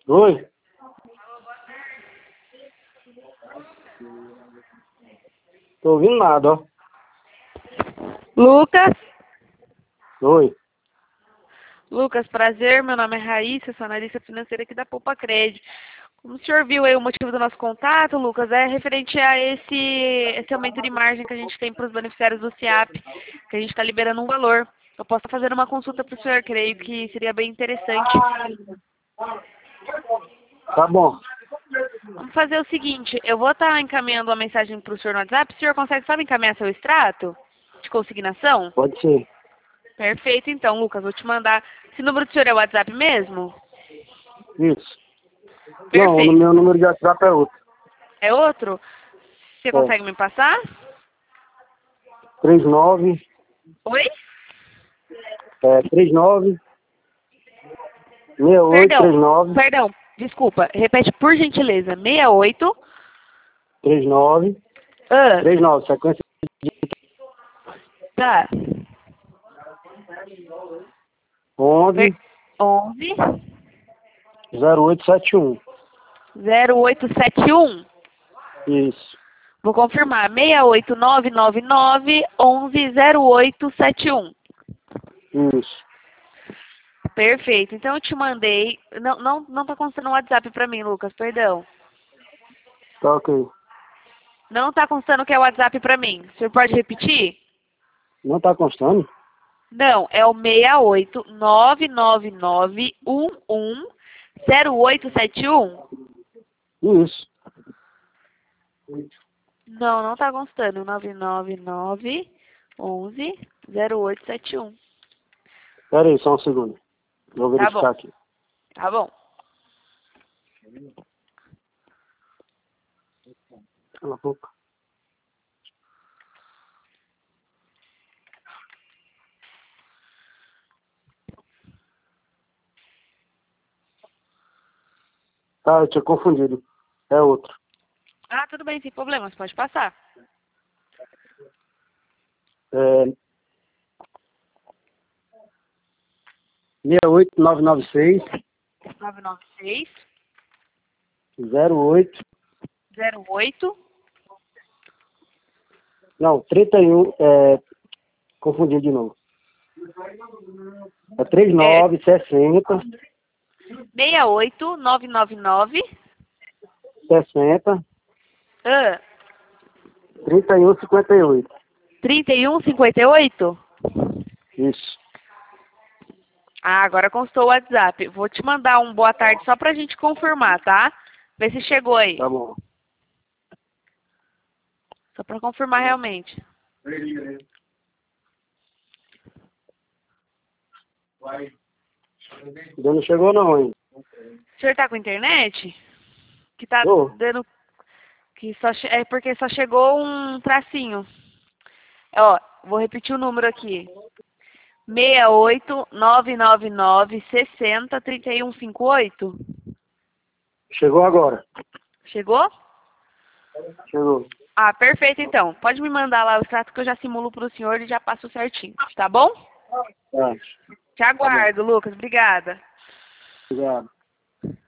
Oi? Tô ouvindo nada, ó. Lucas? Oi? Lucas, prazer. Meu nome é Raíssa, sou analista financeira aqui da Poupa Crédito. Como o senhor viu aí o motivo do nosso contato, Lucas, é referente a esse aumento de margem que a gente tem para os beneficiários do SIAP, que a gente está liberando um valor. Eu posso estar fazendo uma consulta para o senhor, creio que seria bem interessante. Tá bom. Vamos fazer o seguinte, eu vou estar encaminhando uma mensagem para o senhor no WhatsApp. O senhor consegue só me encaminhar seu extrato de consignação? Pode ser. Perfeito, então, Lucas, vou te mandar. Esse número do senhor é o WhatsApp mesmo? Isso. Não, o Perfeito. meu número de WhatsApp é outro. É outro? Você É. consegue me passar? 39, Oi? 39, 68, Perdão, 39, perdão, desculpa. Repete por gentileza. 68. 39, Ah, 39, sequência tá. 11, 11 0871. 0871. Isso. Vou confirmar. 68999 11 0871. Isso. Perfeito. Então eu te mandei. Não tá constando no WhatsApp pra mim, Lucas, perdão. Tá ok. Não tá constando que é o WhatsApp pra mim. O senhor pode repetir? Não tá constando? Não, é o 68999 0871. Isso. Não tá constando. 999 11 0871. Pera aí, só um segundo. Vou Tá bom, verificar aqui. tá bom. Cala a boca. Tá, eu tinha confundido. É outro. Ah, tudo bem, sem problemas, pode passar. É 68996 996 08. 08. Não, 31. Confundi de novo. É 3960 68999 60 ah, 3158. 3158. Isso. Ah, agora constou o WhatsApp. Vou te mandar um boa tarde só pra gente confirmar, tá? Ver se chegou aí. Tá bom. Só pra confirmar realmente. Ainda não chegou não, hein? O senhor tá com internet? Que tá Tô. dando... É porque só chegou um tracinho. Ó, vou repetir o número aqui. 68999 60 3158. Chegou agora. Chegou? Chegou. Ah, perfeito então. Pode me mandar lá o extrato que eu já simulo pro senhor e já passo certinho. Tá bom? Tá. Te Tá bom. aguardo, Lucas. Obrigada. Obrigado.